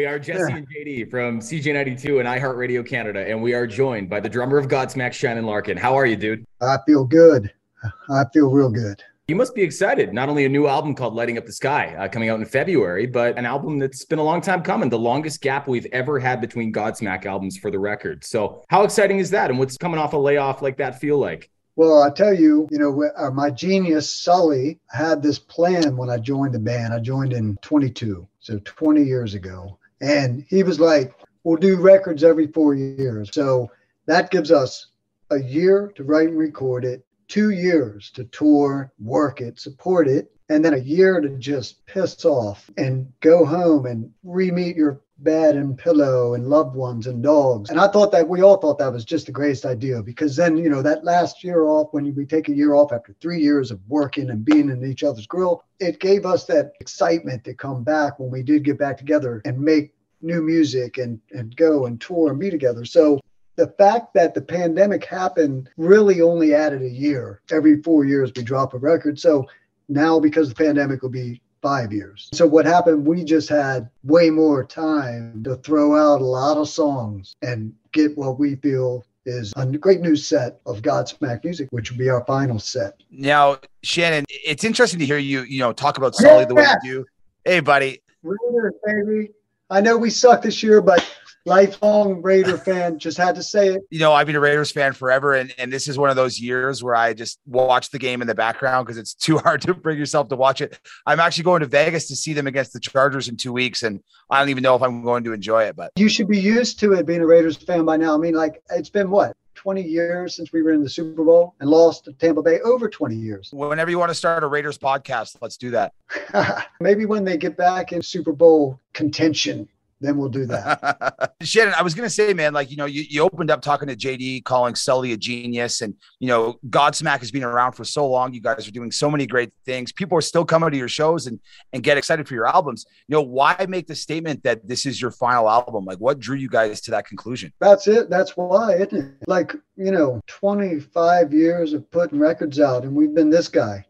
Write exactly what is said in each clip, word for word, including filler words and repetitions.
We are Jesse and J D from C J ninety-two and iHeartRadio Canada, and we are joined by the drummer of Godsmack, Shannon Larkin. How are you, dude? I feel good. I feel real good. You must be excited. Not only a new album called Lighting Up the Sky uh, coming out in February, but an album that's been a long time coming, the longest gap we've ever had between Godsmack albums for the record. So how exciting is that? And what's coming off a layoff like that feel like? Well, I tell you, you know, uh, my genius, Sully, had this plan when I joined the band. I joined in twenty-two, so twenty years ago. And he was like, we'll do records every four years. So that gives us a year to write and record it, two years to tour, work it, support it, and then a year to just piss off and go home and re-meet your bed and pillow and loved ones and dogs. And I thought that we all thought that was just the greatest idea, because then, you know, that last year off, when we take a year off after three years of working and being in each other's grill, it gave us that excitement to come back when we did get back together and make new music and, and go and tour and be together. So the fact that the pandemic happened really only added a year. Every four years we drop a record. So now, because the pandemic will be five years. So what happened, we just had way more time to throw out a lot of songs and get what we feel is a great new set of Godsmack music, which will be our final set. Now, Shannon, it's interesting to hear you, you know, talk about Sully the way you do. Hey, buddy. Raiders, baby. I know we suck this year, but lifelong Raider fan, just had to say it. You know, I've been a Raiders fan forever, and, and this is one of those years where I just watch the game in the background because it's too hard to bring yourself to watch it. I'm actually going to Vegas to see them against the Chargers in two weeks, and I don't even know if I'm going to enjoy it. But you should be used to it being a Raiders fan by now. I mean, like, it's been what, twenty years since we were in the Super Bowl and lost to Tampa Bay? Over twenty years. Whenever you want to start a Raiders podcast, let's do that. Maybe when they get back in Super Bowl contention, then we'll do that. Shannon, I was going to say, man, like, you know, you, you opened up talking to J D, calling Sully a genius, and, you know, Godsmack has been around for so long. You guys are doing so many great things. People are still coming to your shows and, and get excited for your albums. You know, why make the statement that this is your final album? Like, what drew you guys to that conclusion? That's it. That's why, isn't it? Like, you know, twenty-five years of putting records out, and we've been this guy.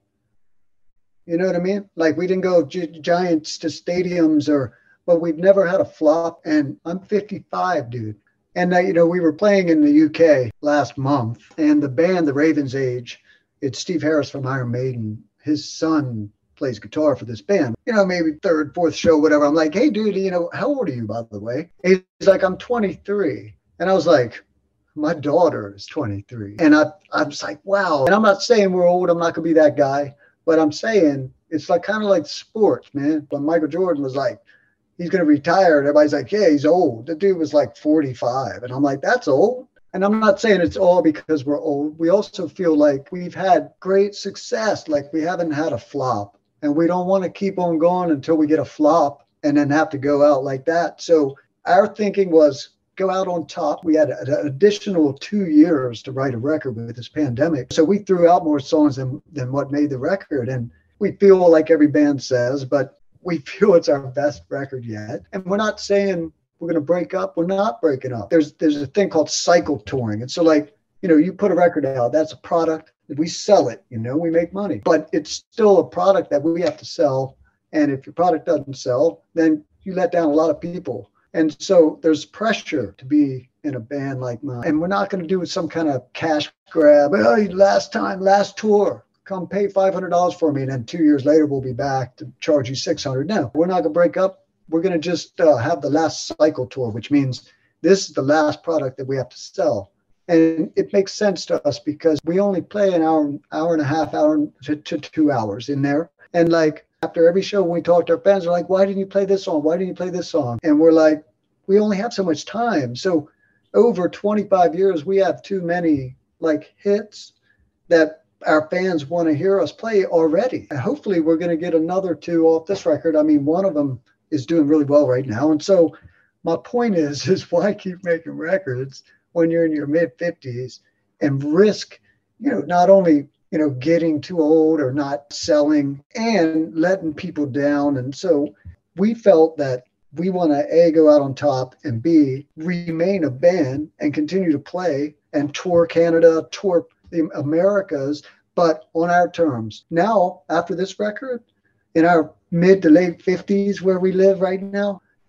You know what I mean? Like, we didn't go gi- giants to stadiums or, but we've never had a flop. And I'm fifty-five, dude. And, uh, you know, we were playing in the U K last month, and the band, the Raven's Age, it's Steve Harris from Iron Maiden. His son plays guitar for this band. You know, maybe third, fourth show, whatever. I'm like, hey, dude, you know, how old are you, by the way? He's like, I'm twenty-three. And I was like, my daughter is twenty-three. And I, I was like, wow. And I'm not saying we're old. I'm not going to be that guy. But I'm saying it's like kind of like sports, man. When Michael Jordan was like, he's going to retire, and everybody's like, yeah, he's old. The dude was like forty-five. And I'm like, that's old. And I'm not saying it's all because we're old. We also feel like we've had great success. Like, we haven't had a flop. And we don't want to keep on going until we get a flop and then have to go out like that. So our thinking was go out on top. We had an additional two years to write a record with this pandemic. So we threw out more songs than, than what made the record. And we feel like every band says, but we feel it's our best record yet. And we're not saying we're going to break up. We're not breaking up. There's there's a thing called cycle touring. And so, like, you know, you put a record out, that's a product. We sell it, you know, we make money. But it's still a product that we have to sell. And if your product doesn't sell, then you let down a lot of people. And so there's pressure to be in a band like mine. And we're not going to do some kind of cash grab. Oh, last time, last tour. Come pay five hundred dollars for me, and then two years later we'll be back to charge you six hundred dollars. No, we're not going to break up. We're going to just uh, have the last cycle tour, which means this is the last product that we have to sell. And it makes sense to us because we only play an hour, hour and a half, hour to, to two hours in there. And like after every show, when we talk to our fans, they're like, why didn't you play this song? Why didn't you play this song? And we're like, we only have so much time. So over twenty-five years, we have too many like hits that our fans want to hear us play already. And hopefully we're going to get another two off this record. I mean, one of them is doing really well right now. And so my point is, is why keep making records when you're in your mid fifties and risk, you know, not only, you know, getting too old or not selling and letting people down. And so we felt that we want to A, go out on top, and B, remain a band and continue to play and tour Canada, tour the Americas, but on our terms. Now, after this record, in our mid to late fifties where we live right now,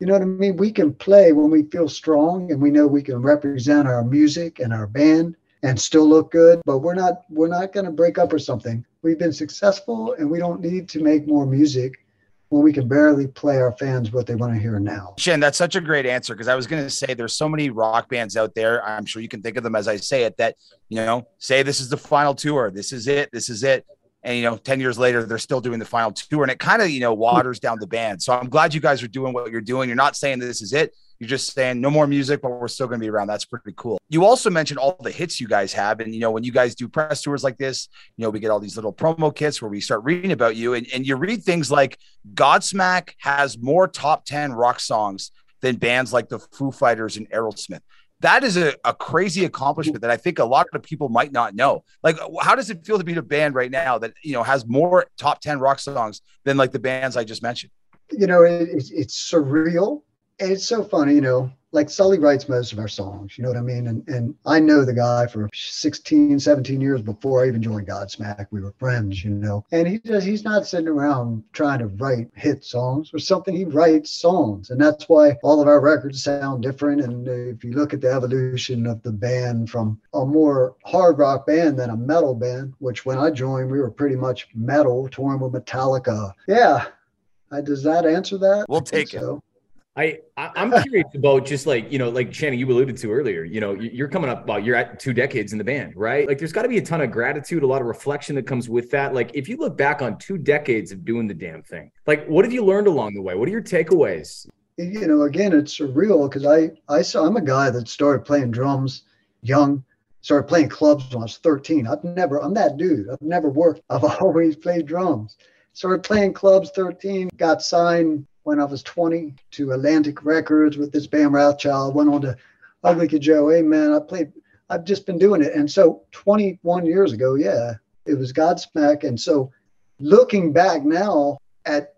You know what I mean? We can play when we feel strong and we know we can represent our music and our band and still look good, but we're not we're not going to break up or something. We've been successful and we don't need to make more music when we can barely play our fans what they want to hear now. Shin, that's such a great answer, because I was going to say there's so many rock bands out there. I'm sure you can think of them as I say it, that, you know, say this is the final tour. This is it. This is it. And, you know, ten years later, they're still doing the final tour, and it kind of, you know, waters down the band. So I'm glad you guys are doing what you're doing. You're not saying this is it. You're just saying no more music, but we're still going to be around. That's pretty cool. You also mentioned all the hits you guys have. And, you know, when you guys do press tours like this, you know, we get all these little promo kits where we start reading about you, and, and you read things like Godsmack has more top ten rock songs than bands like the Foo Fighters and Aerosmith. That is a, a crazy accomplishment that I think a lot of people might not know. Like, how does it feel to be in a band right now that, you know, has more top ten rock songs than like the bands I just mentioned? You know, it, it's, it's surreal. And it's so funny, you know, like Sully writes most of our songs, you know what I mean? And and I know the guy for sixteen, seventeen years before I even joined Godsmack. We were friends, you know, and he does, he's not sitting around trying to write hit songs or something. He writes songs. And that's why all of our records sound different. And if you look at the evolution of the band from a more hard rock band than a metal band, which when I joined, we were pretty much metal, touring with Metallica. Yeah. I, does that answer that? We'll take it. So. I, I I'm curious about just like, you know, like Shannon, you alluded to earlier, you know, you're coming up, well, you're at two decades in the band, right? Like there's got to be a ton of gratitude, a lot of reflection that comes with that. Like if you look back on two decades of doing the damn thing, like what have you learned along the way? What are your takeaways? You know, again, it's surreal because I, I saw, I'm a guy that started playing drums young, started playing clubs when I was thirteen. I've never, I'm that dude. I've never worked. I've always played drums. Started playing clubs thirteen, got signed when I was twenty to Atlantic Records with this band Wrathchild, went on to Ugly Kid Joe. Hey man, I played, I've just been doing it. And so twenty-one years ago, yeah, it was Godsmack. And so looking back now at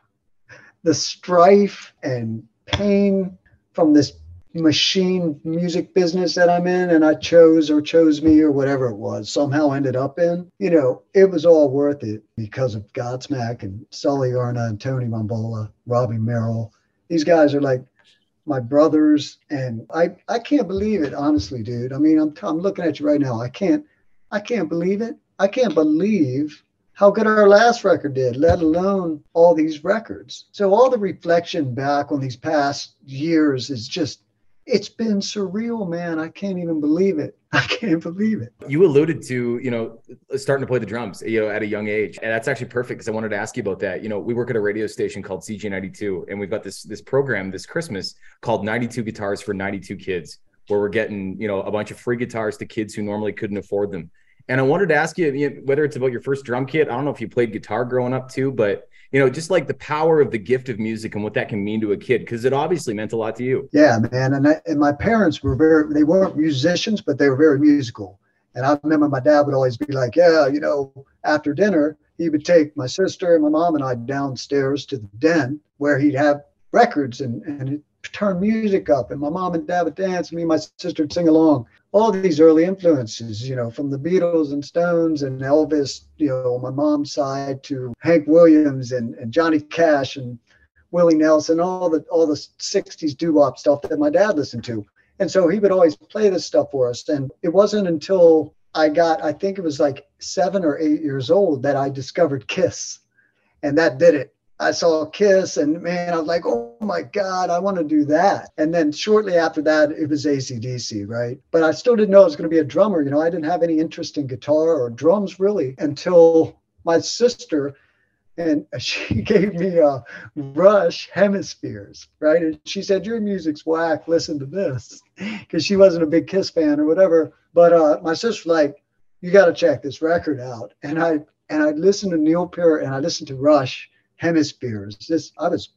the strife and pain from this machine music business that I'm in, and I chose or chose me or whatever it was, somehow ended up in, you know, it was all worth it because of Godsmack and Sully Arna and Tony Mambola, Robbie Merrill. These guys are like my brothers, and I, I can't believe it, honestly, dude. I mean, I'm I'm looking at you right now. I can't I can't believe it. I can't believe how good our last record did, let alone all these records. So all the reflection back on these past years is just, it's been surreal, man. I can't even believe it. I can't believe it. You alluded to, you know, starting to play the drums, you know, at a young age. And that's actually perfect because I wanted to ask you about that. You know, we work at a radio station called C J ninety-two, and we've got this, this program this Christmas called ninety-two Guitars for ninety-two Kids, where we're getting, you know, a bunch of free guitars to kids who normally couldn't afford them. And I wanted to ask you, you know, whether it's about your first drum kit. I don't know if you played guitar growing up too, but you know, just like the power of the gift of music and what that can mean to a kid, because it obviously meant a lot to you. Yeah, man. And, I, and my parents were very, they weren't musicians, but they were very musical. And I remember my dad would always be like, yeah, you know, after dinner, he would take my sister and my mom and I downstairs to the den where he'd have records and, and he'd turn music up. And my mom and dad would dance, and me and my sister would sing along. All these early influences, you know, from the Beatles and Stones and Elvis, you know, on my mom's side, to Hank Williams and, and Johnny Cash and Willie Nelson, all the all the sixties doo-wop stuff that my dad listened to. And so he would always play this stuff for us. And it wasn't until I got, I think it was like seven or eight years old, that I discovered Kiss. And that did it. I saw Kiss, and man, I was like, oh my God, I want to do that. And then shortly after that, it was A C D C, right? But I still didn't know I was going to be a drummer. You know, I didn't have any interest in guitar or drums really until my sister, and she gave me a Rush Hemispheres, right? And she said, your music's whack, listen to this, because she wasn't a big Kiss fan or whatever. But uh, my sister's like, you got to check this record out. And I and I listened to Neil Peart, and I listened to Rush Hemispheres. This I was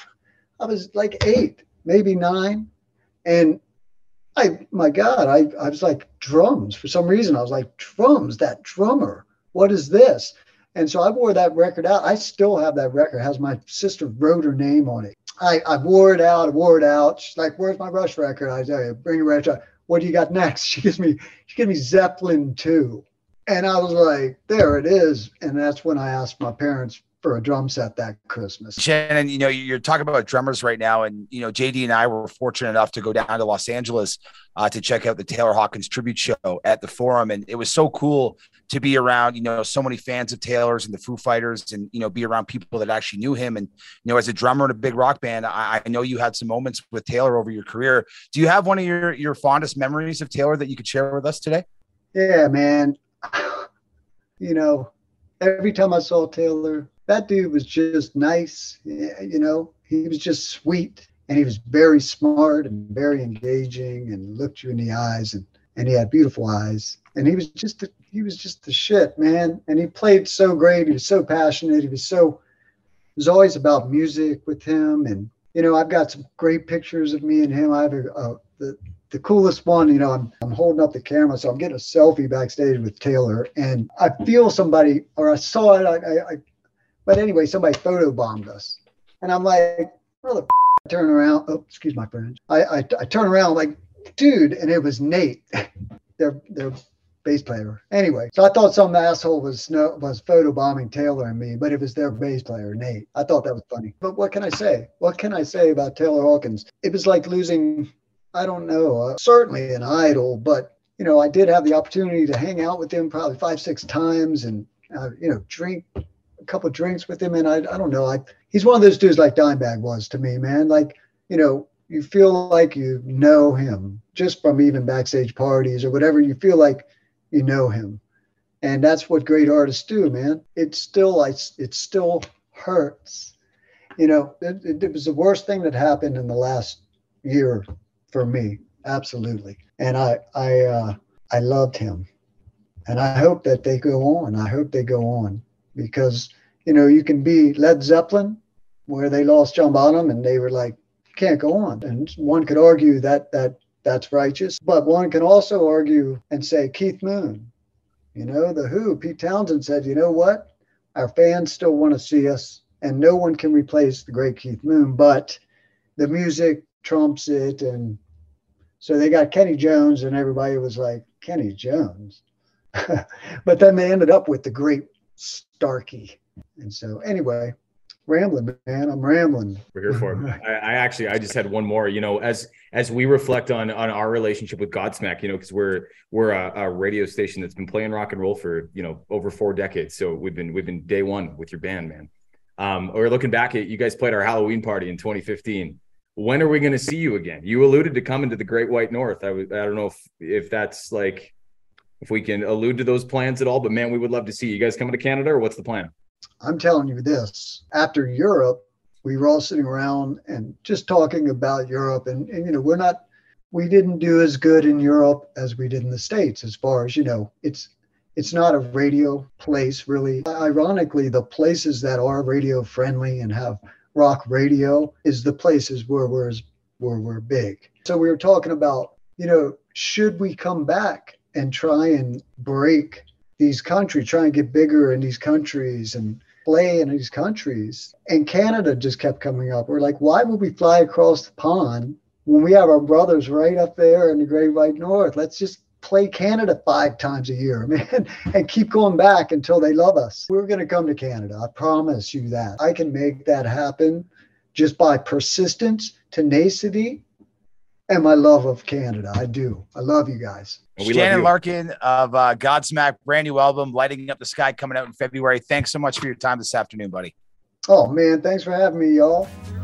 I was like eight, maybe nine. And I my God, I, I was like, drums. For some reason, I was like, drums, that drummer. What is this? And so I wore that record out. I still have that record. It has my sister wrote her name on it. I, I wore it out, I wore it out. She's like, where's my Rush record? I tell you, bring it right out. What do you got next? She gives me she gives me Zeppelin two. And I was like, there it is. And that's when I asked my parents for a drum set that Christmas. Shannon, you know, you're talking about drummers right now, and you know, J D and I were fortunate enough to go down to Los Angeles uh, to check out the Taylor Hawkins tribute show at the Forum, and it was so cool to be around, you know, so many fans of Taylor's and the Foo Fighters, and you know, be around people that actually knew him. And you know, as a drummer in a big rock band, I, I know you had some moments with Taylor over your career. Do you have one of your your fondest memories of Taylor that you could share with us today? Yeah, man. You know, every time I saw Taylor, that dude was just nice. You know, he was just sweet, and he was very smart and very engaging, and looked you in the eyes, and, and he had beautiful eyes, and he was just, the, he was just the shit, man. And he played so great. He was so passionate. He was so, it was always about music with him. And, you know, I've got some great pictures of me and him. I have a, a the, the coolest one, you know, I'm, I'm holding up the camera, so I'm getting a selfie backstage with Taylor, and I feel somebody, or I saw it, I, I, I But anyway, somebody photobombed us. And I'm like, where the f-? I turn around. Oh, excuse my French. I, I, I turn around like, dude, and it was Nate, their, their bass player. Anyway, so I thought some asshole was was photobombing Taylor and me, but it was their bass player, Nate. I thought that was funny. But what can I say? What can I say about Taylor Hawkins? It was like losing, I don't know, uh, certainly an idol, but, you know, I did have the opportunity to hang out with him probably five, six times and, uh, you know, drink couple of drinks with him, and I, I don't know, I he's one of those dudes like Dimebag was to me, man. Like, you know, you feel like you know him just from even backstage parties or whatever. You feel like you know him, and that's what great artists do, man. It still, I, it still hurts. You know, it, it, it was the worst thing that happened in the last year for me, absolutely. And I, I, uh, I loved him, and I hope that they go on. I hope they go on. Because, you know, you can be Led Zeppelin, where they lost John Bonham and they were like, you can't go on. And one could argue that that that's righteous. But one can also argue and say Keith Moon, you know, The Who, Pete Townsend said, you know what? Our fans still want to see us, and no one can replace the great Keith Moon, but the music trumps it. And so they got Kenny Jones, and everybody was like, Kenny Jones. But then they ended up with the great Starkey. And so anyway, rambling, man. I'm rambling. We're here for it. I, I actually, I just had one more, you know, as, as we reflect on, on our relationship with Godsmack, you know, cause we're, we're a, a radio station that's been playing rock and roll for, you know, over four decades. So we've been, we've been day one with your band, man. Um, we're looking back at, you guys played our Halloween party in twenty fifteen. When are we going to see you again? You alluded to coming to the Great White North. I was, I don't know if, if that's like, if we can allude to those plans at all, but man, we would love to see you guys coming to Canada, or what's the plan? I'm telling you this, after Europe, we were all sitting around and just talking about Europe, and, and, you know, we're not, we didn't do as good in Europe as we did in the States, as far as, you know, it's, it's not a radio place really. Ironically, the places that are radio friendly and have rock radio is the places where we're, where we're big. So we were talking about, you know, should we come back and try and break these countries, try and get bigger in these countries and play in these countries? And Canada just kept coming up. We're like, why would we fly across the pond when we have our brothers right up there in the Great White North? Let's just play Canada five times a year, man, and keep going back until they love us. We're going to come to Canada. I promise you that. I can make that happen just by persistence, tenacity, and my love of Canada. I do. I love you guys. Shannon Larkin of uh, Godsmack, brand new album, Lighting Up the Sky, coming out in February. Thanks so much for your time this afternoon, buddy. Oh, man. Thanks for having me, y'all.